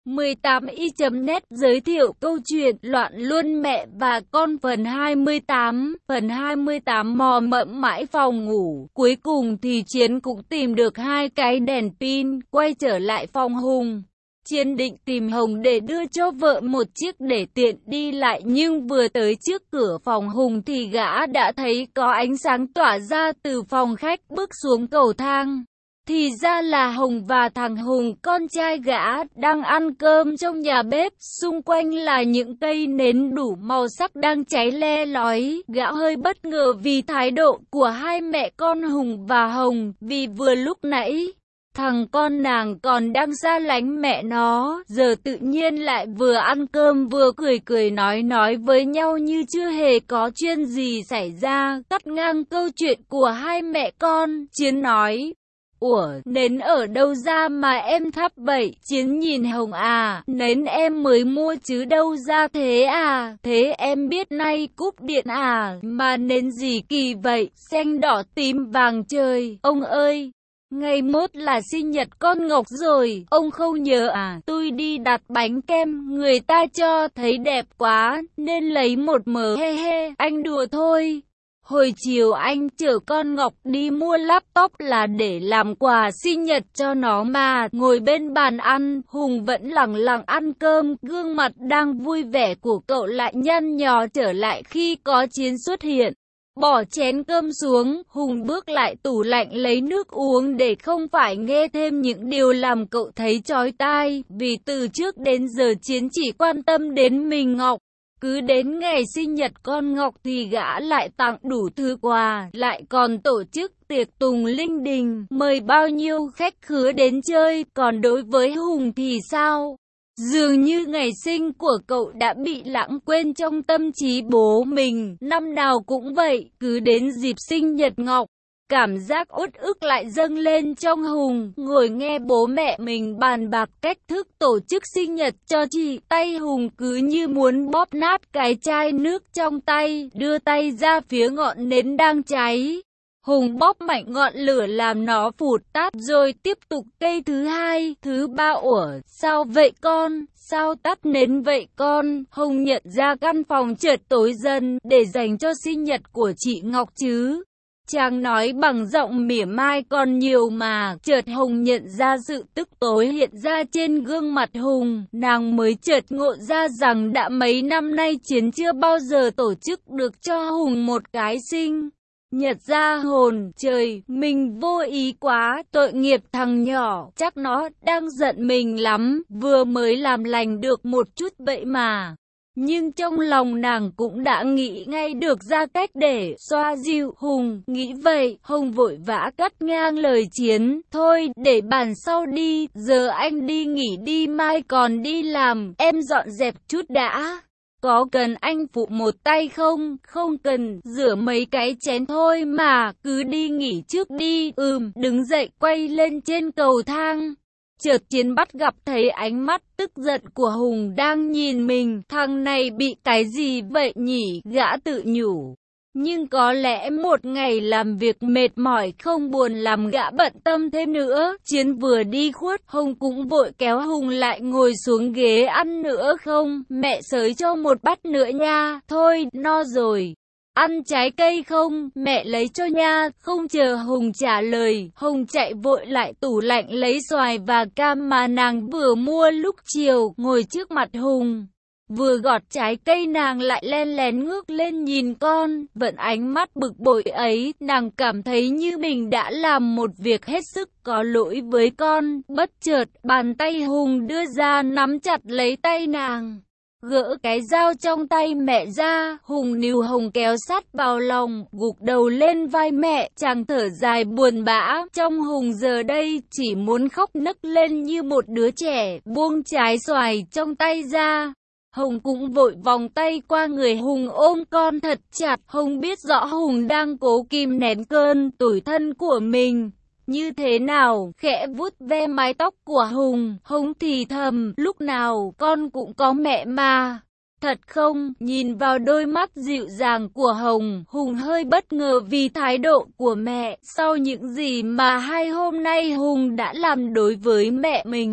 18i.net giới thiệu câu chuyện Loạn Luân Mẹ và Con phần 28. Phần 28 mò mẫm mãi phòng ngủ. Cuối cùng thì Chiến cũng tìm được hai cái đèn pin, quay trở lại phòng Hùng. Chiến định tìm Hồng để đưa cho vợ một chiếc để tiện đi lại, nhưng vừa tới trước cửa phòng Hùng thì gã đã thấy có ánh sáng tỏa ra từ phòng khách bước xuống cầu thang. Thì ra là Hồng và thằng Hùng, con trai gã, đang ăn cơm trong nhà bếp, xung quanh là những cây nến đủ màu sắc đang cháy le lói. Gã hơi bất ngờ vì thái độ của hai mẹ con Hùng và Hồng, vì vừa lúc nãy thằng con nàng còn đang xa lánh mẹ nó, giờ tự nhiên lại vừa ăn cơm vừa cười nói với nhau như chưa hề có chuyện gì xảy ra. Cắt ngang câu chuyện của hai mẹ con, Chiến nói: "Ủa, nến ở đâu ra mà em thắp vậy?" Chiến nhìn Hồng: "À, nến em mới mua chứ đâu ra thế à? Thế em biết nay cúp điện à? Mà nến gì kỳ vậy, xanh đỏ tím vàng trời, ông ơi! Ngày mốt là sinh nhật con Ngọc rồi, ông không nhớ à? Tôi đi đặt bánh kem, người ta cho thấy đẹp quá, nên lấy một mớ, he he, anh đùa thôi." Hồi chiều anh chở con Ngọc đi mua laptop là để làm quà sinh nhật cho nó mà. Ngồi bên bàn ăn, Hùng vẫn lẳng lặng ăn cơm, gương mặt đang vui vẻ của cậu lại nhăn nhó trở lại khi có Chiến xuất hiện. Bỏ chén cơm xuống, Hùng bước lại tủ lạnh lấy nước uống để không phải nghe thêm những điều làm cậu thấy chói tai, vì từ trước đến giờ Chiến chỉ quan tâm đến mình Ngọc. Cứ đến ngày sinh nhật con Ngọc thì gã lại tặng đủ thứ quà, lại còn tổ chức tiệc tùng linh đình, mời bao nhiêu khách khứa đến chơi. Còn đối với Hùng thì sao? Dường như ngày sinh của cậu đã bị lãng quên trong tâm trí bố mình, năm nào cũng vậy, cứ đến dịp sinh nhật Ngọc, cảm giác uất ức lại dâng lên trong Hùng. Ngồi nghe bố mẹ mình bàn bạc cách thức tổ chức sinh nhật cho chị, tay Hùng cứ như muốn bóp nát cái chai nước trong tay, đưa tay ra phía ngọn nến đang cháy. Hùng bóp mạnh ngọn lửa làm nó phụt tắt, rồi tiếp tục cây thứ hai, thứ ba. "Ủa, sao vậy con? Sao tắt nến vậy con?" Hùng nhận ra căn phòng chợt tối dần, để dành cho sinh nhật của chị Ngọc chứ. Chàng nói bằng giọng mỉa mai còn nhiều mà. Chợt Hồng nhận ra sự tức tối hiện ra trên gương mặt Hùng. Nàng mới chợt ngộ ra rằng đã mấy năm nay Chiến chưa bao giờ tổ chức được cho Hùng một cái sinh nhật ra hồn. Trời, mình vô ý quá, tội nghiệp thằng nhỏ, chắc nó đang giận mình lắm, vừa mới làm lành được một chút vậy mà. Nhưng trong lòng nàng cũng đã nghĩ ngay được ra cách để xoa dịu Hùng. Nghĩ vậy, Hồng vội vã cắt ngang lời Chiến: "Thôi, để bàn sau đi, giờ anh đi nghỉ đi, mai còn đi làm, em dọn dẹp chút đã. Có cần anh phụ một tay không?" "Không cần, rửa mấy cái chén thôi mà, cứ đi nghỉ trước đi." Đứng dậy quay lên trên cầu thang. Chợt Chiến bắt gặp thấy ánh mắt tức giận của Hùng đang nhìn mình. Thằng này bị cái gì vậy nhỉ? Gã tự nhủ. Nhưng có lẽ một ngày làm việc mệt mỏi không buồn làm gã bận tâm thêm nữa. Chiến vừa đi khuất, Hồng cũng vội kéo Hùng lại ngồi xuống ghế. "Ăn nữa không? Mẹ xới cho một bát nữa nha." "Thôi, no rồi." "Ăn trái cây không? Mẹ lấy cho nha." Không chờ Hùng trả lời, Hồng chạy vội lại tủ lạnh lấy xoài và cam mà nàng vừa mua lúc chiều, ngồi trước mặt Hùng. Vừa gọt trái cây nàng lại len lén ngước lên nhìn con. Vẫn ánh mắt bực bội ấy, nàng cảm thấy như mình đã làm một việc hết sức có lỗi với con. Bất chợt, bàn tay Hùng đưa ra nắm chặt lấy tay nàng. Gỡ cái dao trong tay mẹ ra, Hùng níu Hồng kéo sát vào lòng, gục đầu lên vai mẹ. Chàng thở dài buồn bã, trong Hùng giờ đây chỉ muốn khóc nấc lên như một đứa trẻ, buông trái xoài trong tay ra. Hồng cũng vội vòng tay qua người Hùng ôm con thật chặt. Hồng biết rõ Hùng đang cố kìm nén cơn tủi thân của mình. Như thế nào, khẽ vuốt ve mái tóc của Hùng, Hồng thì thầm: "Lúc nào con cũng có mẹ mà." "Thật không?" Nhìn vào đôi mắt dịu dàng của Hồng, Hùng hơi bất ngờ vì thái độ của mẹ. Sau những gì mà 2 hôm nay Hùng đã làm đối với mẹ mình,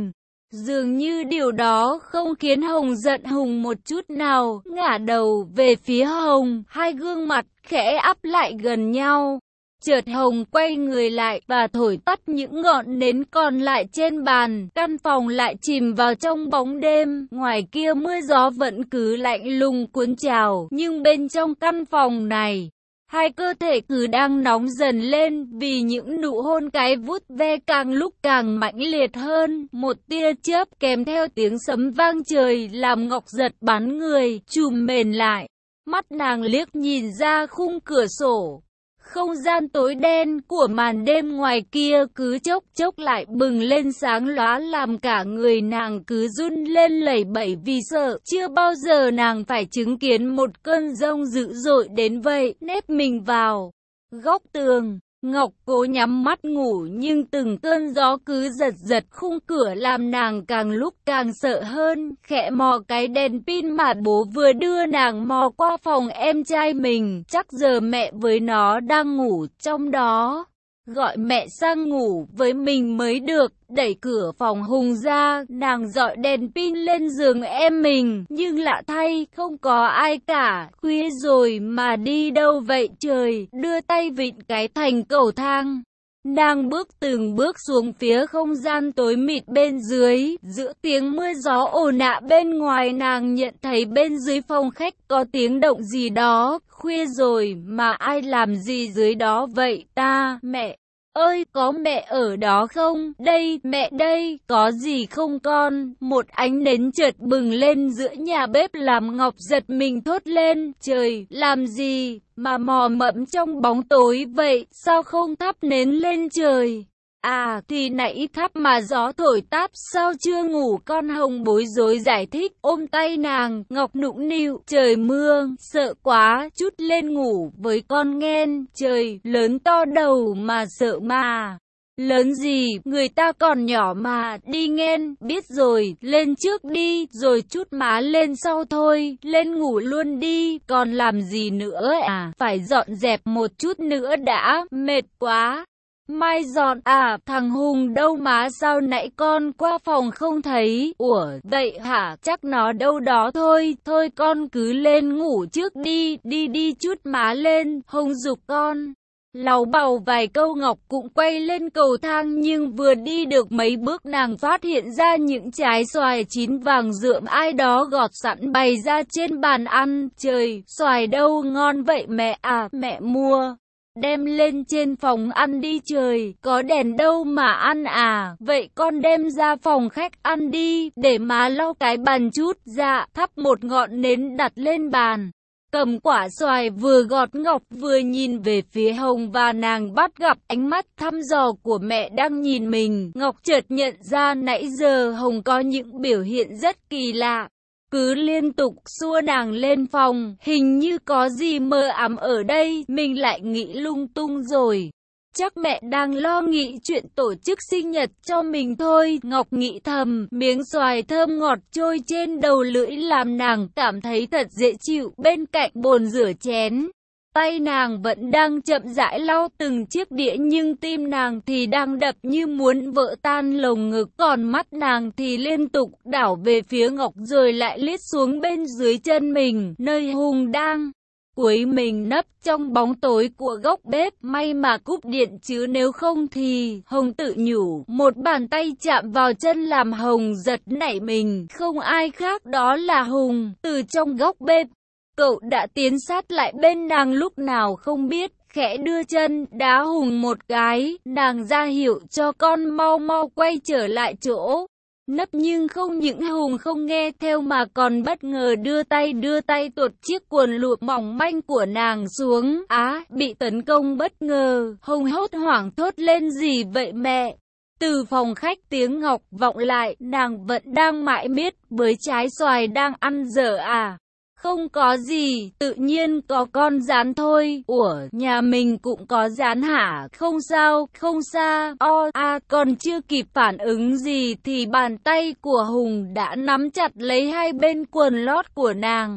Dường như điều đó không khiến Hồng giận Hùng một chút nào, ngả đầu về phía Hồng, hai gương mặt khẽ áp lại gần nhau. Chợt Hồng quay người lại và thổi tắt những ngọn nến còn lại trên bàn, căn phòng lại chìm vào trong bóng đêm, ngoài kia mưa gió vẫn cứ lạnh lùng cuốn trào, nhưng bên trong căn phòng này, hai cơ thể cứ đang nóng dần lên vì những nụ hôn cái vuốt ve càng lúc càng mãnh liệt hơn. Một tia chớp kèm theo tiếng sấm vang trời làm Ngọc Giật bắn người, trùm mền lại. Mắt nàng liếc nhìn ra khung cửa sổ. Không gian tối đen của màn đêm ngoài kia cứ chốc chốc lại bừng lên sáng lóa làm cả người nàng cứ run lên lẩy bẩy vì sợ. Chưa bao giờ nàng phải chứng kiến một cơn giông dữ dội đến vậy. Nép mình vào góc tường, Ngọc cố nhắm mắt ngủ nhưng từng cơn gió cứ giật giật khung cửa làm nàng càng lúc càng sợ hơn. Khẽ mò cái đèn pin mà bố vừa đưa nàng mò qua phòng em trai mình, chắc giờ mẹ với nó đang ngủ trong đó. Gọi mẹ sang ngủ với mình mới được. Đẩy cửa phòng Hùng ra, nàng dọi đèn pin lên giường em mình, nhưng lạ thay không có ai cả. Khuya rồi mà đi đâu vậy trời? Đưa tay vịn cái thành cầu thang, nàng bước từng bước xuống phía không gian tối mịt bên dưới. Giữa tiếng mưa gió ồn ào bên ngoài, nàng nhận thấy bên dưới phòng khách có tiếng động gì đó. Khuya rồi mà ai làm gì dưới đó vậy ta? Mẹ ơi, có mẹ ở đó không? Đây, mẹ đây, có gì không con? Một ánh nến chợt bừng lên giữa nhà bếp làm Ngọc giật mình thốt lên. Trời, làm gì mà mò mẫm trong bóng tối vậy? Sao không thắp nến lên trời? À, thì nãy thắp mà gió thổi táp, sao chưa ngủ? Con Hồng bối rối giải thích, ôm tay nàng. Ngọc nũng nịu, trời mưa, sợ quá, chút lên ngủ với con nghen. Trời lớn to đầu mà sợ mà. Lớn gì, người ta còn nhỏ mà, đi nghen, biết rồi, lên trước đi, rồi chút má lên sau thôi, lên ngủ luôn đi, còn làm gì nữa à? Phải dọn dẹp một chút nữa đã, mệt quá. Mai dọn à? Thằng Hùng đâu má, sao nãy con qua phòng không thấy? Ủa, vậy hả? Chắc nó đâu đó thôi. Thôi con cứ lên ngủ trước đi, đi chút má lên. Hùng giục con. Láu bào vài câu, Ngọc cũng quay lên cầu thang, nhưng vừa đi được mấy bước nàng phát hiện ra những trái xoài chín vàng rượm ai đó gọt sẵn bày ra trên bàn ăn. Trời, xoài đâu ngon vậy mẹ à? Mẹ mua đem lên trên phòng ăn đi. Trời, có đèn đâu mà ăn à? Vậy con đem ra phòng khách ăn đi, để má lau cái bàn chút. Dạ, thắp một ngọn nến đặt lên bàn. Cầm quả xoài vừa gọt, Ngọc vừa nhìn về phía Hồng và nàng bắt gặp ánh mắt thăm dò của mẹ đang nhìn mình. Ngọc chợt nhận ra nãy giờ Hồng có những biểu hiện rất kỳ lạ. Cứ liên tục xua nàng lên phòng, hình như có gì mơ ám ở đây, mình lại nghĩ lung tung rồi. Chắc mẹ đang lo nghĩ chuyện tổ chức sinh nhật cho mình thôi. Ngọc nghĩ thầm, miếng xoài thơm ngọt trôi trên đầu lưỡi làm nàng cảm thấy thật dễ chịu. Bên cạnh bồn rửa chén, tay nàng vẫn đang chậm rãi lau từng chiếc đĩa, nhưng tim nàng thì đang đập như muốn vỡ tan lồng ngực. Còn mắt nàng thì liên tục đảo về phía Ngọc rồi lại liếc xuống bên dưới chân mình, nơi Hùng đang cuối mình nấp trong bóng tối của góc bếp. May mà cúp điện chứ nếu không thì, Hồng tự nhủ. Một bàn tay chạm vào chân làm Hồng giật nảy mình. Không ai khác đó là Hùng. Từ trong góc bếp, cậu đã tiến sát lại bên nàng lúc nào không biết, khẽ đưa chân đá Hùng một cái. Nàng ra hiệu cho con mau mau quay trở lại chỗ nấp, nhưng không những Hùng không nghe theo mà còn bất ngờ đưa tay tuột chiếc quần lụa mỏng manh của nàng xuống. Á, bị tấn công bất ngờ. Hùng hốt hoảng thốt lên, gì vậy mẹ? Từ phòng khách tiếng Ngọc vọng lại, nàng vẫn đang mải miết với trái xoài đang ăn dở à? Không có gì, tự nhiên có con gián thôi. Ủa, nhà mình cũng có gián hả? Không sao, không xa. Còn chưa kịp phản ứng gì thì bàn tay của Hùng đã nắm chặt lấy hai bên quần lót của nàng.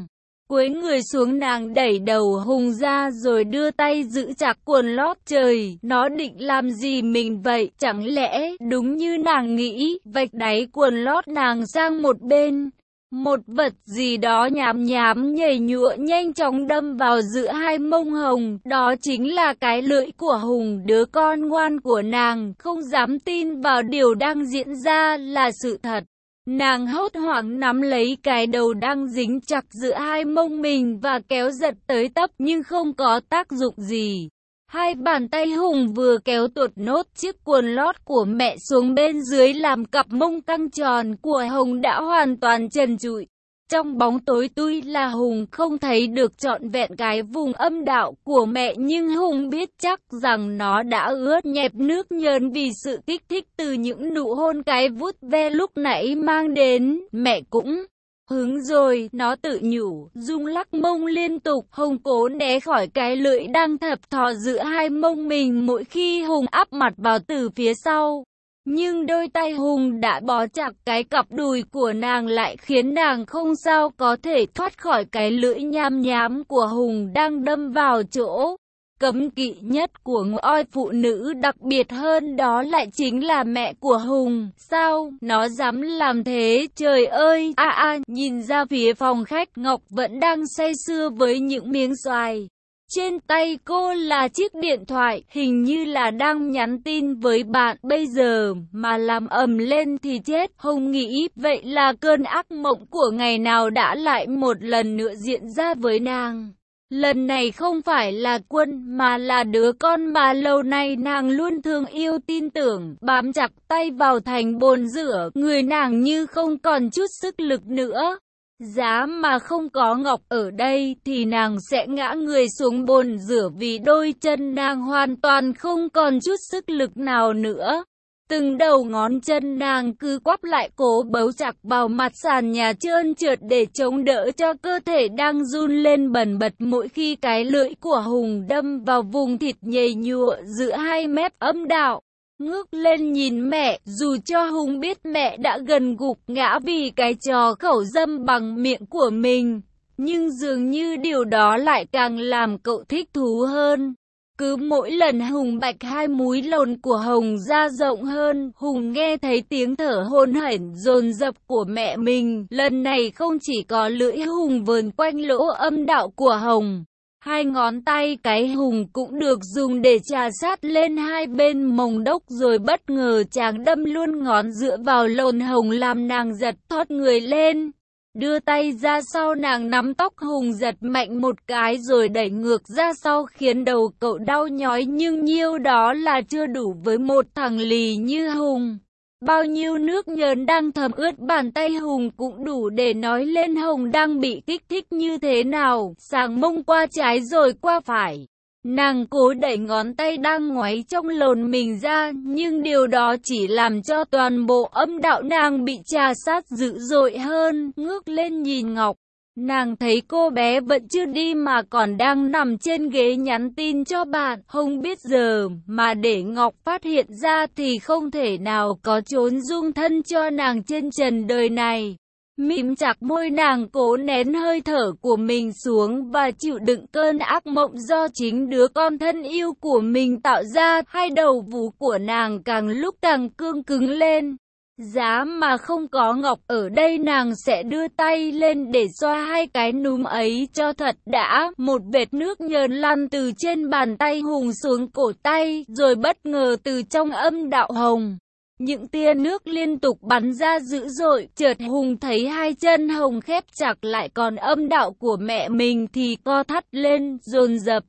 Cúi người xuống nàng đẩy đầu Hùng ra rồi đưa tay giữ chặt quần lót. Trời, nó định làm gì mình vậy? Chẳng lẽ, đúng như nàng nghĩ, vạch đáy quần lót nàng sang một bên. Một vật gì đó nhám nhám nhảy nhụa nhanh chóng đâm vào giữa hai mông Hồng. Đó chính là cái lưỡi của Hùng, đứa con ngoan của nàng, không dám tin vào điều đang diễn ra là sự thật. Nàng hốt hoảng nắm lấy cái đầu đang dính chặt giữa hai mông mình và kéo giật tới tấp nhưng không có tác dụng gì. Hai bàn tay Hùng vừa kéo tuột nốt chiếc quần lót của mẹ xuống bên dưới làm cặp mông căng tròn của Hùng đã hoàn toàn trần trụi. Trong bóng tối tuy là Hùng không thấy được trọn vẹn cái vùng âm đạo của mẹ nhưng Hùng biết chắc rằng nó đã ướt nhẹp nước nhờn vì sự kích thích từ những nụ hôn cái vuốt ve lúc nãy mang đến. Mẹ cũng hứng rồi, nó tự nhủ, rung lắc mông liên tục. Hùng cố né khỏi cái lưỡi đang thập thò giữa hai mông mình mỗi khi Hùng áp mặt vào từ phía sau. Nhưng đôi tay Hùng đã bó chặt cái cặp đùi của nàng lại khiến nàng không sao có thể thoát khỏi cái lưỡi nham nhám của Hùng đang đâm vào chỗ cấm kỵ nhất của ngõi phụ nữ, đặc biệt hơn đó lại chính là mẹ của Hùng. Sao nó dám làm thế? Trời ơi! Nhìn ra phía phòng khách, Ngọc vẫn đang say sưa với những miếng xoài. Trên tay cô là chiếc điện thoại, hình như là đang nhắn tin với bạn. Bây giờ mà làm ầm lên thì chết. Hùng nghĩ vậy là cơn ác mộng của ngày nào đã lại một lần nữa diễn ra với nàng. Lần này không phải là Quân mà là đứa con mà lâu nay nàng luôn thương yêu tin tưởng, bám chặt tay vào thành bồn rửa. Người nàng như không còn chút sức lực nữa. Giá mà không có Ngọc ở đây thì nàng sẽ ngã người xuống bồn rửa vì đôi chân nàng hoàn toàn không còn chút sức lực nào nữa. Từng đầu ngón chân nàng cứ quắp lại cố bấu chặt vào mặt sàn nhà trơn trượt để chống đỡ cho cơ thể đang run lên bần bật mỗi khi cái lưỡi của Hùng đâm vào vùng thịt nhầy nhụa giữa hai mép âm đạo. Ngước lên nhìn mẹ, dù cho Hùng biết mẹ đã gần gục ngã vì cái trò khẩu dâm bằng miệng của mình, nhưng dường như điều đó lại càng làm cậu thích thú hơn. Cứ mỗi lần Hùng bạch hai múi lồn của Hồng ra rộng hơn, Hùng nghe thấy tiếng thở hổn hển dồn dập của mẹ mình. Lần này không chỉ có lưỡi Hùng vờn quanh lỗ âm đạo của Hồng. Hai ngón tay cái Hùng cũng được dùng để chà sát lên hai bên mông đốc rồi bất ngờ chàng đâm luôn ngón giữa vào lồn Hồng làm nàng giật thoát người lên. Đưa tay ra sau nàng nắm tóc Hùng giật mạnh một cái rồi đẩy ngược ra sau khiến đầu cậu đau nhói nhưng nhiêu đó là chưa đủ với một thằng lì như Hùng. Bao nhiêu nước nhờn đang thấm ướt bàn tay Hùng cũng đủ để nói lên Hồng đang bị kích thích như thế nào. Sàng mông qua trái rồi qua phải. Nàng cố đẩy ngón tay đang ngoáy trong lồn mình ra, nhưng điều đó chỉ làm cho toàn bộ âm đạo nàng bị chà sát dữ dội hơn. Ngước lên nhìn Ngọc, nàng thấy cô bé vẫn chưa đi mà còn đang nằm trên ghế nhắn tin cho bạn. Không biết giờ mà để Ngọc phát hiện ra thì không thể nào có trốn dung thân cho nàng trên trần đời này. Mím chặt môi nàng cố nén hơi thở của mình xuống và chịu đựng cơn ác mộng do chính đứa con thân yêu của mình tạo ra. Hai đầu vú của nàng càng lúc càng cương cứng lên. Giá mà không có Ngọc ở đây nàng sẽ đưa tay lên để xoa hai cái núm ấy cho thật đã. Một vệt nước nhờn lăn từ trên bàn tay Hùng xuống cổ tay, rồi bất ngờ từ trong âm đạo Hồng. Những tia nước liên tục bắn ra dữ dội, chợt Hùng thấy hai chân Hồng khép chặt lại còn âm đạo của mẹ mình thì co thắt lên, dồn dập,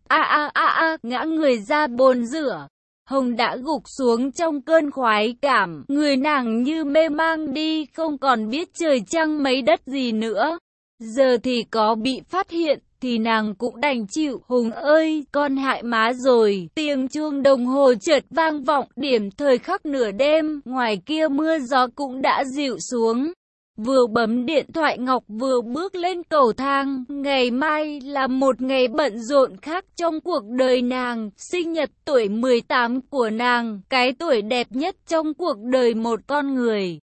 ngã người ra bồn rửa. Hồng đã gục xuống trong cơn khoái cảm, người nàng như mê mang đi, không còn biết trời trăng mấy đất gì nữa. Giờ thì có bị phát hiện thì nàng cũng đành chịu. Hùng ơi, con hại má rồi. Tiếng chuông đồng hồ chợt vang vọng, điểm thời khắc nửa đêm, ngoài kia mưa gió cũng đã dịu xuống. Vừa bấm điện thoại Ngọc vừa bước lên cầu thang. Ngày mai là một ngày bận rộn khác trong cuộc đời nàng, sinh nhật tuổi 18 của nàng, cái tuổi đẹp nhất trong cuộc đời một con người.